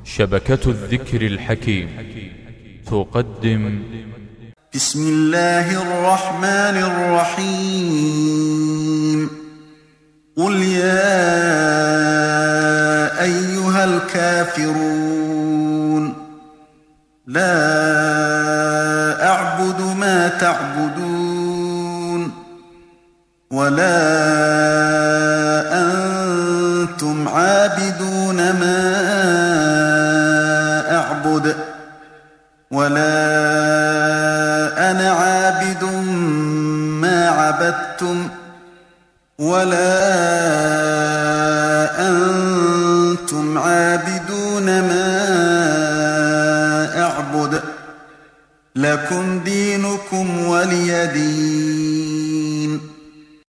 شبكة الذكر الحكيم تقدم بسم الله الرحمن الرحيم. قل يا أيها الكافرون لا أعبد ما تعبدون ولا أنتم عابدون ما أعبد ولا أنا عابد ما عبدتم ولا أنتم عابدون ما أعبد لكم دينكم ولي دين.